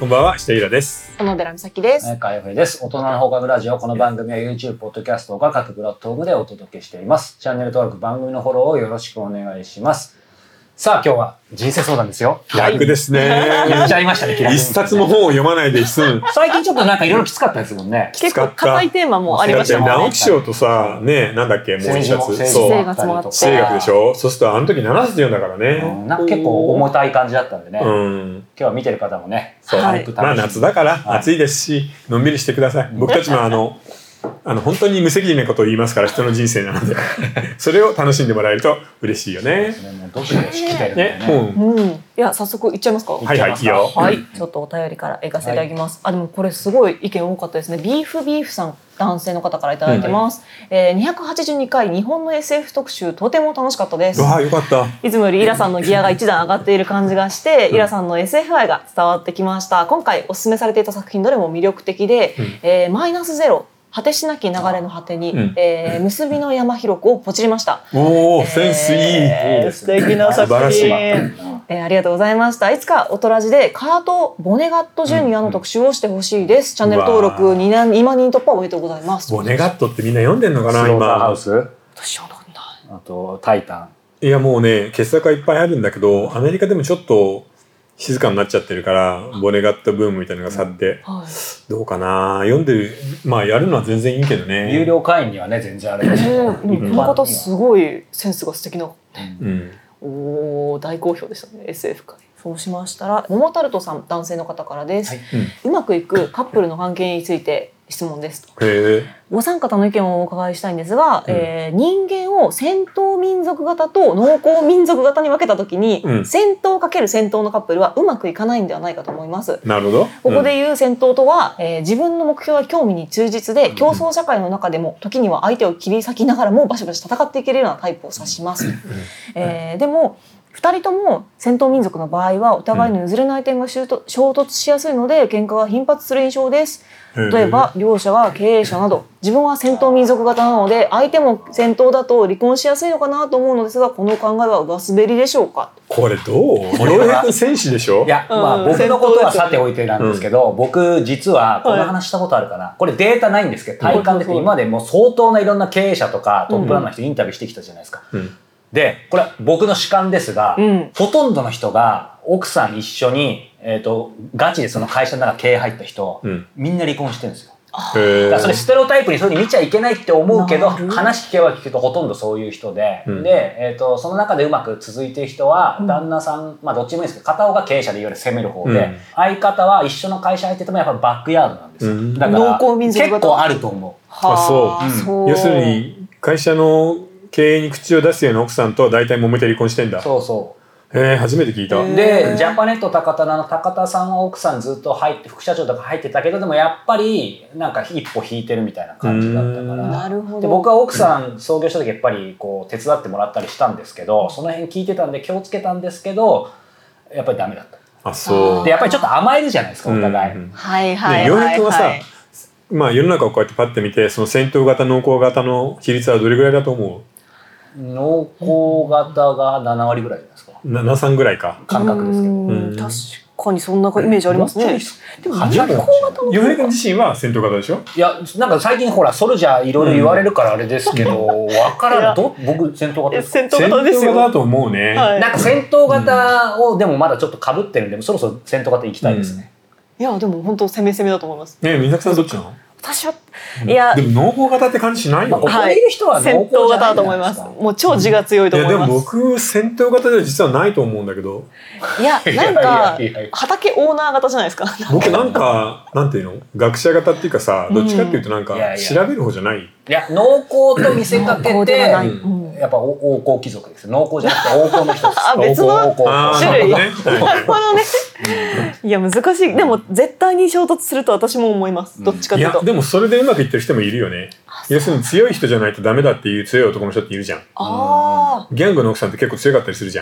こんばんは、下平です。 小野寺美咲です。 かよふえです。大人の放課後ラジオ。この番組は YouTube、ポッドキャストが各プラットフォームでお届けしています。チャンネル登録、番組のフォローをよろしくお願いします。さあ、今日は人生相談ですよ。 楽ですね。 言っちゃいましたね、 一冊も本を読まないで済む。 最近ちょっとなんかいろいろきつかったですもんね。 結構硬いテーマもありましたもんね。 直木賞とさ、ね、なんだっけ、もう一冊。 そう。 生活もあって。 地政学でしょ。そうするとあの時7冊読んだからね。 なんか結構重たい感じだったんでね。 今日は見てる方もね、 そう。まあ夏だから暑いですし、のんびりしてください。僕たちも本当に無責任なことを言いますから、人の人生なのでそれを楽しんでもらえると嬉しいよね。 もうどしどし来てるんでね。 いや、早速いっちゃいますか。 はいはい、いいよ。 はい、ちょっとお便りから行かせていただきます。でもこれすごい意見多かったですね。ビーフさん、男性の方からいただいてます。282回日本の SF 特集、とても楽しかったです。 わあ、よかった。 いつもよりイラさんのギアが一段上がっている感じがして、イラさんの SF 愛が伝わってきました。今回お勧めされていた作品どれも魅力的で、マイナスゼロ、果てしなき流れの果てに、結びの山広くをポチりました。 おお、センスいい。 素敵な作品。ありがとうございました。いつかオトラジでカート・ボネガット・ジュニアの特集をしてほしいです。チャンネル登録2万人突破おめでとうございます。 ボネガットってみんな読んでんのかな、 今。ハウス。 私読んだことない。 あとタイタン。 いやもうね、傑作はいっぱいあるんだけど、アメリカでもちょっと静かになっちゃってるから、ボネガットブームみたいなのが去って、どうかな、読んでる、まあやるのは全然いいけどね。 有料会員にはね、全然あれですけど。 この方すごいセンスが素敵な。おお、大好評でしたね、SF 界。そうしましたら、桃タルトさん、男性の方からです。うまくいくカップルの関係について質問です。ご参加の意見をお伺いしたいんですが、人間を戦闘民族型と農耕民族型に分けたときに、戦闘×戦闘のカップルはうまくいかないんではないかと思います。 なるほど。 ここでいう戦闘とは、自分の目標や興味に忠実で、競争社会の中でも時には相手を切り裂きながらもバシバシ戦っていけるようなタイプを指します。でも2人とも戦闘民族の場合はお互いの譲れない点が衝突しやすいので喧嘩が頻発する印象です。例えば両者が経営者など、自分は戦闘民族型なので相手も戦闘だと離婚しやすいのかなと思うのですが、この考えは上滑りでしょうか。 これどう？洋平君戦士でしょ？ いや、まあ僕のことはさておいてなんですけど、僕実はこの話したことあるかな。これデータないんですけど、体感で今までもう相当ないろんな経営者とかトップランナーの人インタビューしてきたじゃないですか。で、これは僕の主観ですが、ほとんどの人が奥さん一緒に、ガチでその会社の中経営入った人、みんな離婚してるんですよ。だからそれステレオタイプにそういうふうに見ちゃいけないって思うけど、話聞けば聞くとほとんどそういう人で、で、その中でうまく続いてる人は、旦那さん、まあどっちもいいですけど、片方が経営者でいわゆる攻める方で、相方は一緒の会社入っててもやっぱバックヤードなんですよ。だから結構あると思う。 そう。要するに会社の経営に口を出すような奥さんとは大体揉めて離婚してんだ。 そうそう。 初めて聞いた。 で、ジャパネット高田の高田さんは奥さんずっと入って副社長とか入ってたけど、でもやっぱりなんか一歩引いてるみたいな感じだったから。 なるほど。 で、僕は奥さん創業した時やっぱりこう手伝ってもらったりしたんですけど、その辺聞いてたんで気をつけたんですけど、やっぱりダメだった。 あ、そう。 で、やっぱりちょっと甘えるじゃないですか、お互い。 はいはい。 洋平君はさ、まあ世の中をこうやってパッて見て、その戦闘型農耕型の比率はどれぐらいだと思う？ 農耕型が7割ぐらいですか。 7、3ぐらいか。 感覚ですけど。 確かにそんなイメージありますね。 でも洋平君自身は戦闘型でしょ？ いや、なんか最近ほらソルジャーいろいろ言われるからあれですけど、わからん。僕戦闘型ですか？ 戦闘型ですよ。 戦闘型だと思うね。 なんか戦闘型をでもまだちょっと被ってるんで、そろそろ戦闘型行きたいですね。 いやでも本当攻めだと思います。 ね、水木さんどっちなの？ 私は、いや、 でも農耕型って感じしないよ。 ここにいる人は戦闘型だと思います。もう超自我強いと思います。 でも僕戦闘型では実はないと思うんだけど。 いや、なんか畑オーナー型じゃないですか。 僕なんかなんていうの、学者型っていうかさ、どっちかっていうとなんか調べる方じゃない。 いや、農耕と見せかけてやっぱ王侯貴族です。農耕じゃなくて王侯の人です。 別の種類。なるほどね。いや難しい。でも絶対に衝突すると私も思います。どっちかというと。 いやでもそれでうまくいってる人もいるよね。要するに強い人じゃないとダメだっていう強い男の人っているじゃん。ギャングの奥さんって結構強かったりするじゃん。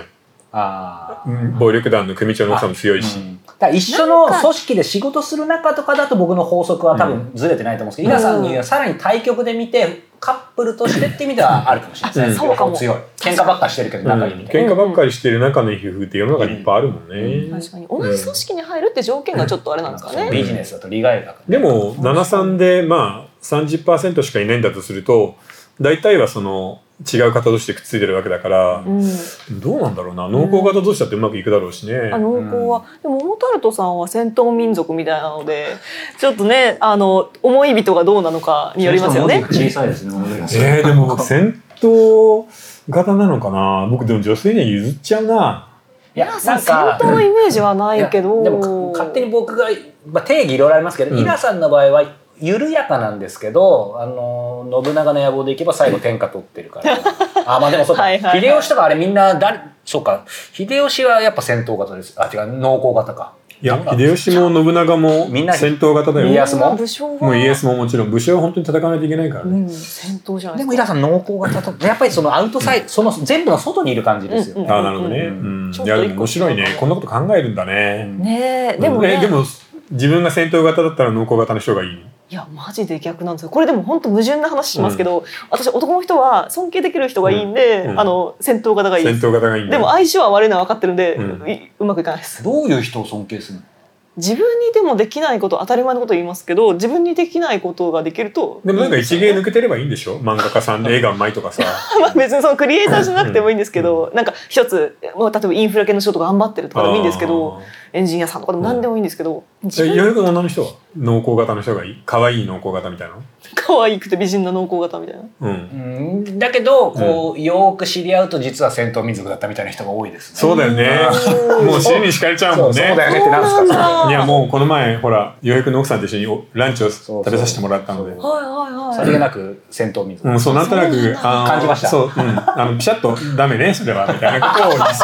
暴力団の組長の奥さんも強いし、 だから一緒の組織で仕事する中とかだと僕の法則は多分ずれてないと思うんですけど、イラさんにはさらに対極で見てカップルとしてって意味ではあるかもしれないですね。 そうかも。 強い喧嘩ばっかりしてるけど仲いいみたいな、 喧嘩ばっかりしてる仲のいい夫婦って世の中にいっぱいあるもんね。 確かに同じ組織に入るって条件がちょっとあれなんですかね。 ビジネスだと利害が。 でも73でまあ 30% しかいないんだとすると大体はその違う方同士でくっついてるわけだから、どうなんだろうな、濃厚型同士だってうまくいくだろうしね。 濃厚は、でもモタルトさんは戦闘民族みたいなのでちょっとね思い人がどうなのかによりますよね。 小さいですね。でも僕戦闘型なのかな。僕でも女性には譲っちゃうな。 いや戦闘のイメージはないけど、 でも勝手に僕が、定義いろいろありますけど、イラさんの場合は緩やかなんですけど、信長の野望でいけば最後天下取ってるからまあでもそうか秀吉とかあれみんなそうか秀吉はやっぱ戦闘型です。違う濃厚型か。 いや秀吉も信長も戦闘型だよ。 家康ももう家康ももちろん武将は本当に戦わないといけないからね。 戦闘じゃないですか。 でもイラさん濃厚型とやっぱりそのアウトサイド、その全部の外にいる感じですよ。 なるほどね。いやでも面白いね。こんなこと考えるんだね。 ねでもね。 でも自分が戦闘型だったら濃厚型の人がいい。 いやマジで逆なんですよ。これでも本当矛盾な話しますけど、私男の人は尊敬できる人がいいんで、戦闘型がいいです。 戦闘型がいいんだ。 でも相性は悪いのは分かってるんで、うまくいかないです。 どういう人を尊敬するの？ 自分にでもできないこと、当たり前のこと言いますけど、自分にできないことができると。 でもなんか一芸抜けてればいいんでしょ。漫画家さんで絵がうまいとかさまあ別にそのクリエイターじゃなくてもいいんですけど、なんか一つ例えばインフラ系の仕事頑張ってるとかでもいいんですけど、エンジニアさんとかでも何でもいいんですけど、 意外と女の人は濃厚型の人がいい。可愛い濃厚型みたいな。 可愛くて美人な濃厚型みたいな。 だけどこうよく知り合うと実は戦闘民族だったみたいな人が多いですね。 そうだよね。もう尻に敷かれちゃうもんね。 そうだよねってなんですか。 いやもうこの前ほら洋平君の奥さんと一緒にランチを食べさせてもらったので、 さりげなく戦闘民族。 そうなんとなく感じました。 そうピシャッとダメねそれはみたいなことを言いそう。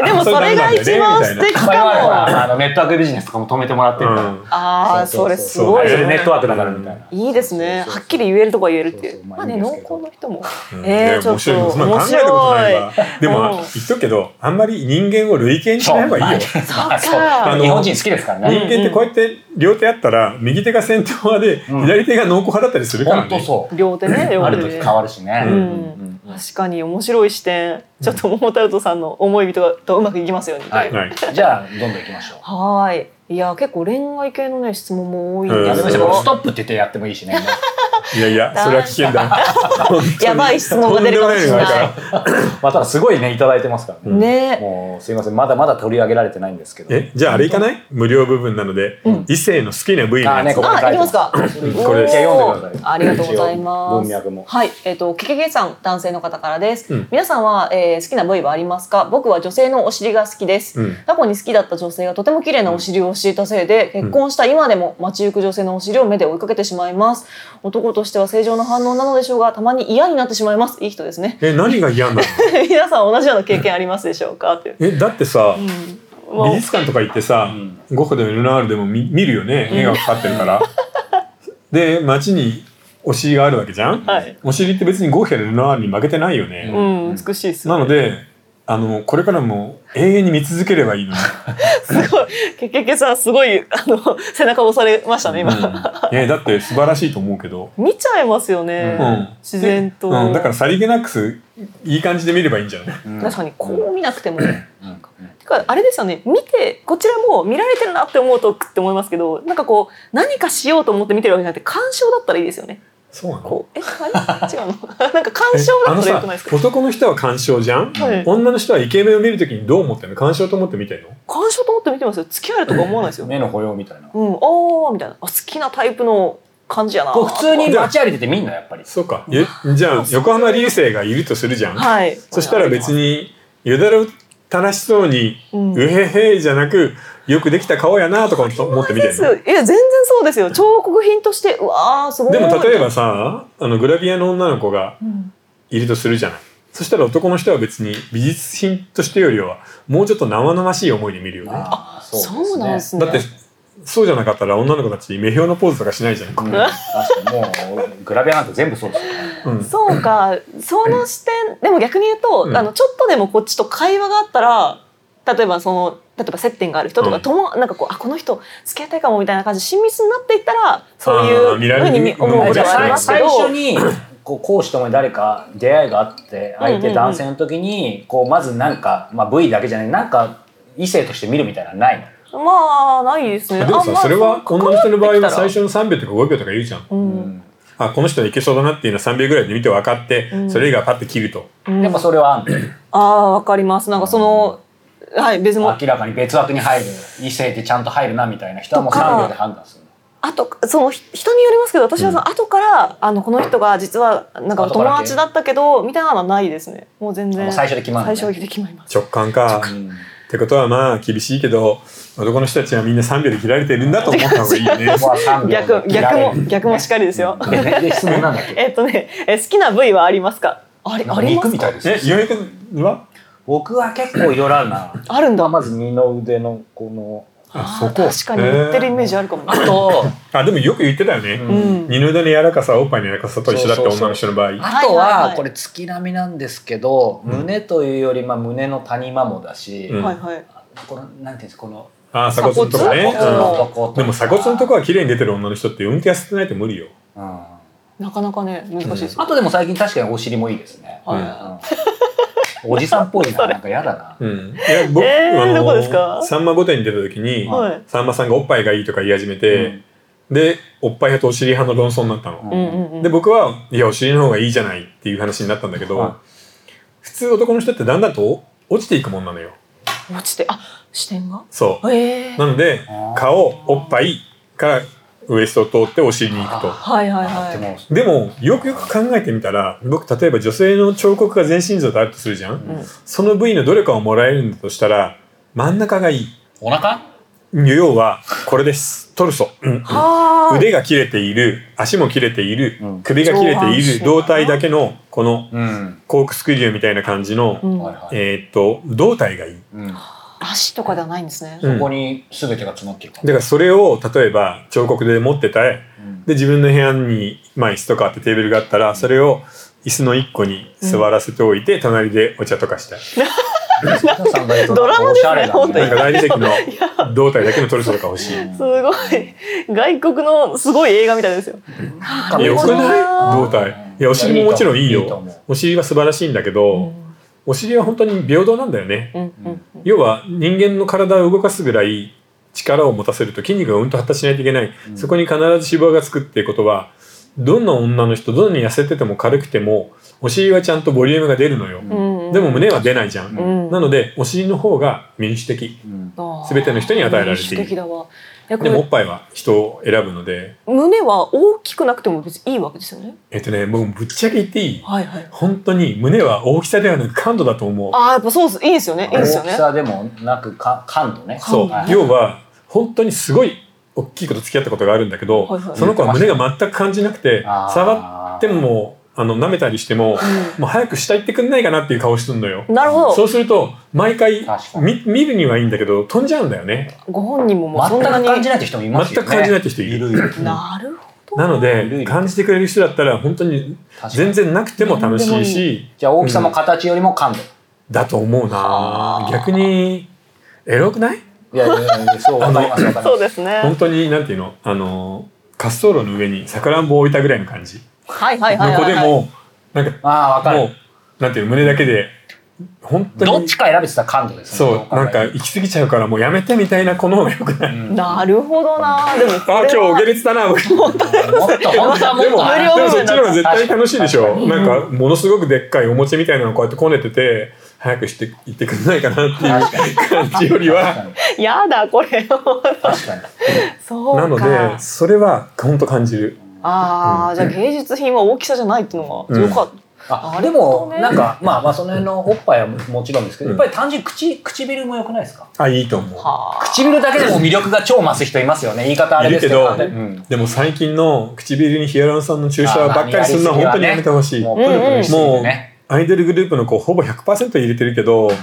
でもそれが一番素敵かも。 ネットワークビジネスとかも止めてもらってるから。 それすごいネットワークだからみたいな。 いいですね。はっきり言えるとこは言えるっていう。まあね濃厚の人も。ちょっと面白い。でも言っとくけどあんまり人間を類型にしない方がいいよ。 日本人好きですからね。 人間ってこうやって両手あったら右手が戦闘派で左手が濃厚派だったりするからね。 両手ね。 ある時変わるしね。 確かに面白い視点。ちょっと桃太郎さんの思い人とうまくいきますように。 じゃあどんどんいきましょう。 はい。いや結構恋愛系のね質問も多いんですけど、ストップって言ってやってもいいしね。 いやそれは危険だ。 やばい質問が出るかもしれない。 ただすごいねいただいてますからね。 もうすいませんまだまだ取り上げられてないんですけど。 じゃああれいかない？無料部分なので異性の好きな部位のやつ。 いきますか。 これです。 読んでください。 ありがとうございます。 文脈も。 はいケケケさん男性の方からです。皆さんは好きな部位はありますか？僕は女性のお尻が好きです。過去に好きだった女性がとても綺麗なお尻をしていたせいで結婚した今でも街行く女性のお尻を目で追いかけてしまいます。男としては正常な反応なのでしょうがたまに嫌になってしまいます。いい人ですね。 何が嫌なの？ 皆さん同じような経験ありますでしょうか？ だってさ、美術館とか行ってさ、ゴッホでもルナールでも見るよね、絵がかかってるから。で街にお尻があるわけじゃん。お尻って別にゴッホやルナールに負けてないよね。 美しいですなのでこれからも永遠に見続ければいいのに。 すごいケケケさんすごい背中を押されましたね今。 だって素晴らしいと思うけど見ちゃいますよね、自然と。 だからさりげなくいい感じで見ればいいんじゃない？ 確かにこう見なくてもあれですよね。見てこちらも見られてるなって思うとって思いますけど、なんかこう何かしようと思って見てるわけじゃなくて鑑賞だったらいいですよね。 そうなの？ 違うの？なんか鑑賞だったらよくないですか？ 男の人は鑑賞じゃん、女の人はイケメンを見るときにどう思ってるの？鑑賞と思って見てるの？鑑賞と思って見てますよ。付き合えるとか思わないですよ。 目の保養みたいな。 みたいな。好きなタイプの感じやな。 普通に街歩いてて見んのやっぱり。 そうか。じゃあ横浜流星がいるとするじゃん。そしたら別によだれを垂らしそうにうへへじゃなく。よくできた顔やなとか思って見てるの。 いや全然そうですよ。彫刻品としてうわーすごい。 でも例えばさグラビアの女の子がいるとするじゃない。そしたら男の人は別に美術品としてよりはもうちょっと生々しい思いで見るよね。 そうなんですね。 だってそうじゃなかったら女の子たち目標のポーズとかしないじゃん。 確かにもうグラビアなんて全部そうですよね。 そうか、その視点でも逆に言うと、ちょっとでもこっちと会話があったら、例えば接点がある人とかなんかこうこの人付き合いたいかもみたいな感じで親密になっていったらそういうふうに思うことはありますけど、 最初に講師ともに誰か出会いがあって相手男性の時にまずなんかV だけじゃないなんか異性として見るみたいなのないの？ まあないですね。 でもさ、それは女の人の場合は最初の3秒とか5秒とか言うじゃん。この人はいけそうだなっていうのは3秒ぐらいで見て分かって、それ以外パッて切ると。 やっぱそれはあんの？ わかります。なんか別に明らかに別枠に入る異性ってちゃんと入るなみたいな人はもう3秒で判断するの。 あと人によりますけど、私は後からこの人が実はなんか友達だったけどみたいなのはないですね。もう全然最初で決まる、 最初で決まります。 直感か。ってことはまあ厳しいけど、男の人たちはみんな3秒で切られてるんだと思った方がいいよね。逆もしっかりですよ。 質問なんだっけ？ 好きな部位はありますか？ありますか？ 肉みたいです。 岩井君は？ 僕は結構いろいろあるな。 あるんだ。 まず二の腕のこの。 そこ確かに言ってるイメージあるかも。 あとでもよく言ってたよね。二の腕の柔らかさはおっぱいの柔らかさと一緒だって女の人の場合。 あとはこれ月並みなんですけど、胸というより胸の谷間もだし、このなんていうんですか、この鎖骨のとこね。でも鎖骨のとこは綺麗に出てる女の人って運気が少ないと無理よ。 なかなかね難しいです。 あとでも最近確かにお尻もいいですね。おじさんっぽいな、なんか嫌だな。 僕どこですか？ さんま御殿に出た時にさんまさんがおっぱいがいいとか言い始めて、でおっぱい派とお尻派の論争になったの。で僕はいやお尻の方がいいじゃないっていう話になったんだけど、普通男の人ってだんだんと落ちていくもんなのよ。 落ちて視点が？ そう。なので顔おっぱいからウエストを通ってお尻に行くと。でもよくよく考えてみたら、僕例えば女性の彫刻が全身像であるとするじゃん。その部位のどれかをもらえるんだとしたら真ん中がいい。 お腹？ 要はこれです。トルソ。腕が切れている、足も切れている、首が切れている胴体だけのこのコークスクリューみたいな感じの胴体がいい。 足とかではないんですね。 そこに全てが詰まってるから。 だからそれを例えば彫刻で持ってたで自分の部屋に椅子とかあってテーブルがあったら、それを椅子の一個に座らせておいて隣でお茶とかしたい。 ドラマですね。 本当に大理石の胴体だけのトルソとか欲しい。 すごい外国のすごい映画みたいですよ。 よくない？胴体。いやお尻ももちろんいいよ。お尻は素晴らしいんだけど。お尻は本当に平等なんだよね。要は人間の体を動かすぐらい力を持たせると筋肉がうんと発達しないといけない。そこに必ず脂肪がつくっていうことは、どんな女の人どんなに痩せてても軽くてもお尻はちゃんとボリュームが出るのよ。でも胸は出ないじゃん。なのでお尻の方が民主的。全ての人に与えられている。でもおっぱいは人を選ぶので、 胸は大きくなくても別にいいわけですよね。 もうぶっちゃけ言っていい？本当に胸は大きさではなく感度だと思う。 やっぱそうです。いいですよね。いいですよね。 大きさでもなく感度ね。 そう。要は本当にすごい大きい子と付き合ったことがあるんだけど、その子は胸が全く感じなくて、触っても舐めたりしても、もう早く下行ってくんないかなっていう顔するのよ。 なるほど。 そうすると毎回見るにはいいんだけど飛んじゃうんだよね。 ご本人ももうそんなに感じないって人もいますよね。 全く感じないって人いる。 なるほど。 なので感じてくれる人だったら本当に全然なくても楽しいし、 じゃあ大きさも形よりも感度だと思うな。逆にエロくない？ いやそうわかります。 そうですね。 本当になんていうの、滑走路の上にさくらんぼを置いたぐらいの感じ。向こうでもなんかもうなんていうの、胸だけで本当にどっちか選べてた感度ですね。そう、なんか行き過ぎちゃうからもうやめてみたいな、この方がよくない？ なるほどな。でも今日お下劣だな。僕でもそっちの方が絶対楽しいでしょ。なんかものすごくでっかいお餅みたいなのこうやってこねてて早くしていってくれないかなっていう感じよりはやだこれ。確かに。 そうか。 なのでそれは本当感じる。 じゃあ芸術品は大きさじゃないっていうのがよかった。 でもなんかまあその辺のおっぱいはもちろんですけど、やっぱり単純に唇も良くないですか？ いいと思う。 唇だけでも魅力が超増す人いますよね。言い方あれですけど。 でも最近の唇にヒアルロン酸の注射ばっかりするのは本当にやめてほしい。もうアイドルグループの子ほぼ 100% 入れてるけど、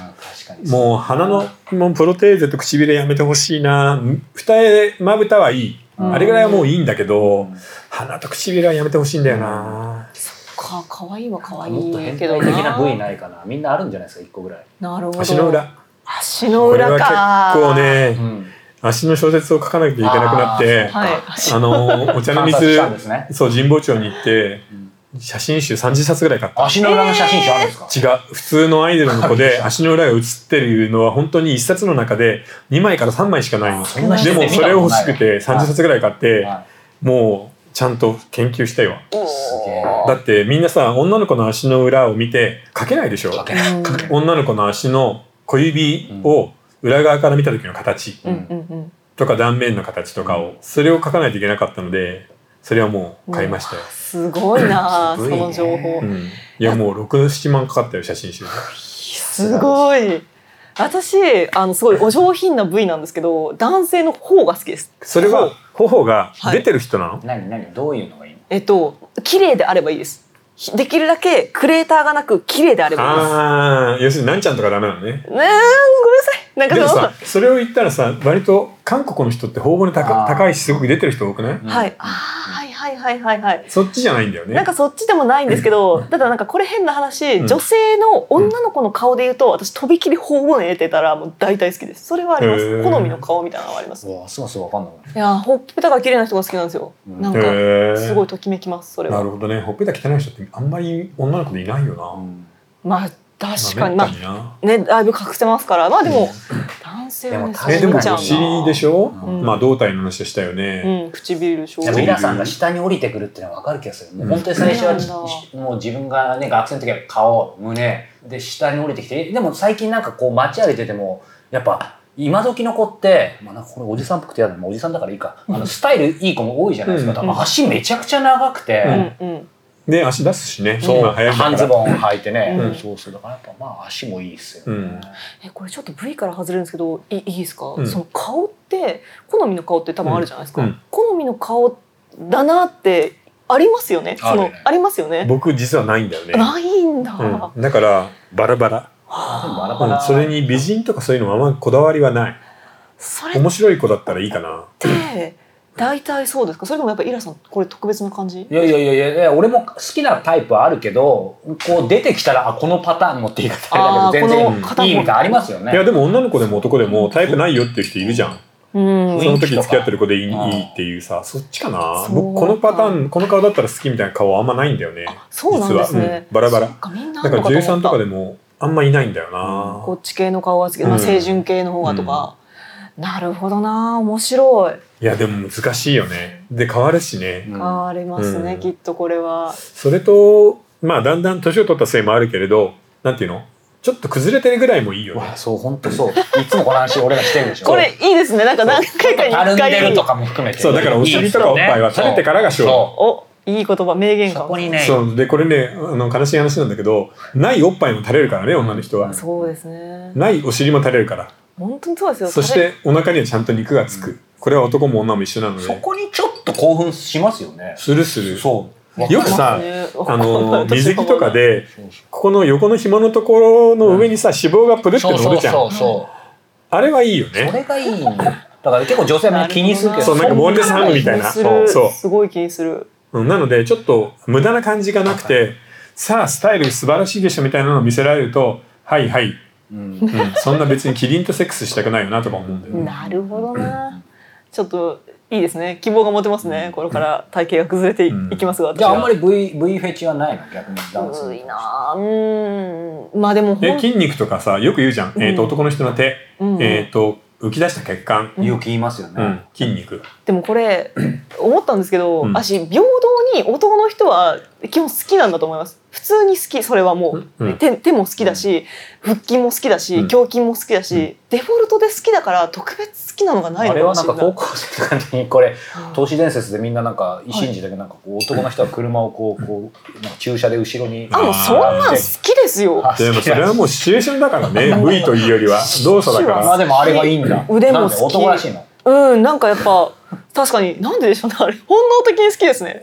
かにもう鼻のもうプロテーゼと唇やめてほしいな。二重まぶたはいい、あれぐらいはもういいんだけど、鼻と唇はやめてほしいんだよな。 かわいいはかわいいもっと変けど態的な部位ないかな。みんなあるんじゃないですか、1個ぐらい。 なるほど。 足の裏。 足の裏か。 これは結構ね、足の小説を書かなきゃいけなくなって、お茶の水、そう神保町に行って写真集30冊ぐらい買った。 足の裏の写真集あるんですか？ 違う、普通のアイドルの子で足の裏が写ってるのは本当に1冊の中で2枚から3枚しかないの。でもそれを欲しくて30冊ぐらい買って、もうちゃんと研究したよ。だってみんなさ、女の子の足の裏を見て描けないでしょ。女の子の足の小指を裏側から見た時の形とか断面の形とかを、それを描かないといけなかったので、それはもう買いましたよ。 すごいなその情報。 いやもう6、7万かかったよ、写真集。 すごい。私すごいお上品な部位なんですけど、男性の頬が好きです。 それは頬が出てる人なの？ 何どういうのがいいの？ 綺麗であればいいです。できるだけクレーターがなく綺麗であればいいです。 ああ、要するになんちゃんとかダメなのね。 ごめんなさい。なんかでもさ、それを言ったらさ、割と韓国の人って頬骨高いしすごく出てる人多くない？ はい。はい。 そっちじゃないんだよね。 なんかそっちでもないんですけど、ただなんかこれ変な話、女性の女の子の顔で言うと、私とびきり頬骨入れてたらもう大体好きです。それはあります。好みの顔みたいなのはあります。 そうわかんない。 いや、ほっぺたが綺麗な人が好きなんですよ。なんかすごいときめきます。それは。 なるほどね。ほっぺた汚い人ってあんまり女の子でいないよな。 まあ確かに、まあね、だいぶ隠せますから。まあでも男性はね、 でもお尻でしょ。まあ胴体の話したよね。 唇でしょ。 でも皆さんが下に降りてくるっていうのは分かる気がする。もう本当に最初はもう自分がね、学生の時は顔、胸で下に降りてきて、でも最近なんかこう街歩いててもやっぱ今時の子って、まあ、なんかこれおじさんっぽくてやだな、おじさんだからいいか、スタイルいい子も多いじゃないですか。足めちゃくちゃ長くて。 で足出すしね。 半ズボン履いてね。そうだからやっぱまあ足もいいっすよね。 これちょっと V から外れるんですけど、いいですか？その顔って好みの顔って多分あるじゃないですか。好みの顔だなってありますよね。ありますよね。 僕実はないんだよね。 ないんだ。 だからバラバラ。それに美人とかそういうのはあんまこだわりはない。面白い子だったらいいかな。 大体そうですか？それともやっぱイラさんこれ特別な感じ？ いや俺も好きなタイプはあるけど、こう出てきたらこのパターンもって言い方あれだけど全然いいみたいなありますよね。 いやでも女の子でも男でもタイプないよっていう人いるじゃん。その時付き合ってる子でいいっていうさ、そっちかな。僕このパターン、この顔だったら好きみたいな顔はあんまないんだよね。 そうなんですね。 バラバラ。だから女優さんとかでもあんまいないんだよな。 こっち系の顔が好き、清純系の方がとか。なるほどな、面白い。 いやでも難しいよね。で変わるしね。 変わりますね、きっとこれは。 それとまあだんだん年を取ったせいもあるけれど、なんていうの、ちょっと崩れてるぐらいもいいよね。 そう本当そう。いつもこの話俺らしてるでしょ。 これいいですね。なんか何回かに1回。 たるんでるとかも含めて。 そうだからお尻とかおっぱいは垂れてからが勝負。 お、いい言葉、名言か。 そこにね。 そうでこれね、悲しい話なんだけど、ないおっぱいも垂れるからね、女の人は。 そうですね。 ないお尻も垂れるから。 本当にそうですよ。 そしてお腹にはちゃんと肉がつく。これは男も女も一緒なので。 そこにちょっと興奮しますよね。 する。 そう。 よくさ、水着とかでここの横の紐のところの上にさ、脂肪がプルって乗るじゃん。あれはいいよね。 それがいい。だから結構女性も気にするけど、 そうなんかボンレスハムみたいな。 そうすごい気にする。 なのでちょっと無駄な感じがなくて、さあスタイル素晴らしいでしょみたいなのを見せられると、はいはい。そんな別にキリンとセックスしたくないよなとか思うんだよね。 なるほどな。ちょっといいですね。希望が持てますね。これから体型が崩れていきますが。 じゃああんまり V フェチはないの？逆にダンス。 いな。まあでも筋肉とかさ、よく言うじゃん。男の人の手、浮き出した血管。 よく言いますよね。 筋肉。 でもこれ思ったんですけど、私平等に男の人は基本好きなんだと思います。普通に好き。それはもう手も好きだし、腹筋も好きだし、胸筋も好きだし、デフォルトで好きだから特別好きなのがないのかもしれない。 あれはなんか高校生とかにこれ都市伝説でみんななんか信じて、なんかこう男の人は車をこうなんか駐車で後ろに。 もうそんなん好きですよ。 でもそれはもうシチュエーションだからね。V というよりは動作だから。 まあでもあれがいいんだ。 腕も好き。 男らしいの。 なんかやっぱ確かになんででしょうね。あれ本能的に好きですね。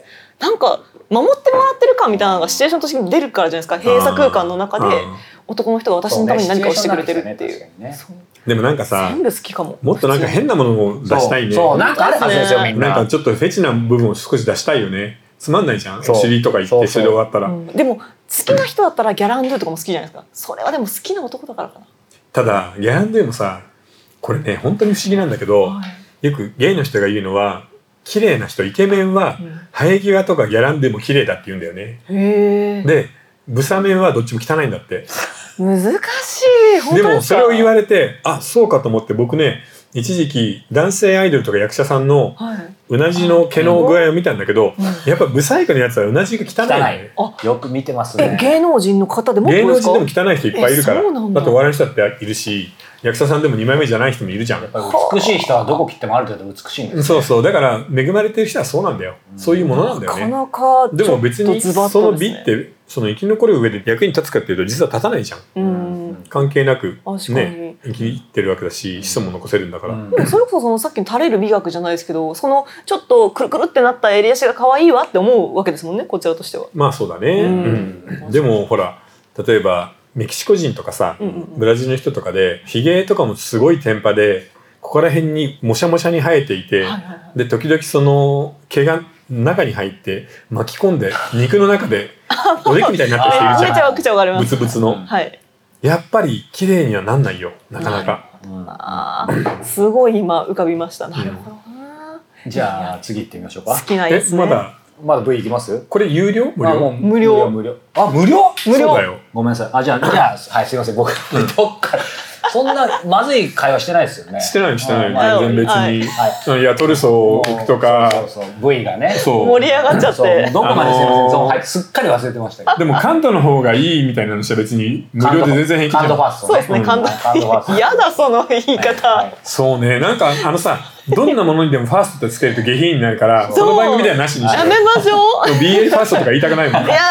なんか守ってもらってる感みたいなのがシチュエーションとして出るからじゃないですか。閉鎖空間の中で男の人が私のために何かをしてくれてるっていう。 でもなんかさ、 全部好きかも。 もっとなんか変なものを出したいね。 そうなんかあるはずですよみんな。 なんかちょっとフェチな部分を少し出したいよね。つまんないじゃん。お尻とか言ってそれで終わったら。 でも好きな人だったらギャランドゥとかも好きじゃないですか。それはでも好きな男だからかな。 ただギャランドゥもさ、これね本当に不思議なんだけど、よくゲイの人が言うのは、綺麗な人イケメンは生え際とかギャランドゥも綺麗だって言うんだよね。でブサメンはどっちも汚いんだって。 難しい。 でもそれを言われて、あ、そうかと思って、僕ね一時期男性アイドルとか役者さんのうなじの毛の具合を見たんだけど、やっぱブサイクのやつはうなじが汚い、ね、 よく見てますね。 芸能人の方でも芸能人でも汚い人いっぱいいるから。 だとお笑いの人だっているし、役者さんでも2枚目じゃない人もいるじゃん。やっぱり美しい人はどこ切ってもある程度美しいんです、ね、 そうそう、だから恵まれてる人はそうなんだよ、そういうものなんだよね。 なかなかでも別にその美ってその生き残る上で役に立つかっていうと実は立たないじゃん。関係なくね生きてるわけだし、子孫も残せるんだから。 でもそれこそそのさっきの垂れる美学じゃないですけど、そのちょっとくるくるってなった襟足が可愛いわって思うわけですもんね、こちらとしては。 まあそうだね。でもほら例えばメキシコ人とかさ、ブラジルの人とかでヒゲとかもすごいテンパでここら辺にもしゃもしゃに生えていて、で時々その毛が中に入って巻き込んで肉の中でおでこみたいになってる人いるじゃん。ブツブツの、やっぱり綺麗にはなんないよ、なかなか。 すごい今浮かびました。なるほどな。じゃあ次行ってみましょうか。 好きなやつね。 まだ V いきます？ これ有料？無料？ 無料。 無料。あ、無料？ 無料だよ。 ごめんなさい。じゃあはいすいません、僕どっからそんなまずい会話してないですよね。 してない全然別に。ヤトルソを置くとか。 V がね。 盛り上がっちゃって。 どこまですっかり忘れてましたけど。 でもカントの方がいいみたいなのしたら別に無料で全然平気じゃん。 カントファースト。 そうですね、カントファースト。やだその言い方。 そうね、なんかさ、どんなものにでもファーストってつけると下品になるから、その番組ではなしにして。 やめましょう。 BL ファーストとか言いたくないもん。 いや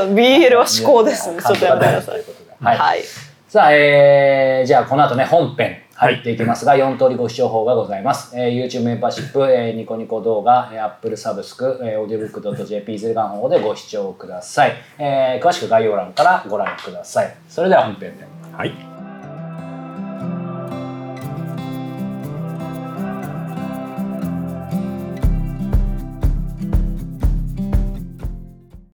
BL は思考ですね。ちょっとやめてください。はい。 さあ、じゃあこの後ね本編入っていきますが、4通りご視聴法がございます。YouTube メンバーシップ、ニコニコ動画、Apple サブスク、audiobook.jp ゼガン方でご視聴ください。詳しく概要欄からご覧ください。それでは本編で。 はい。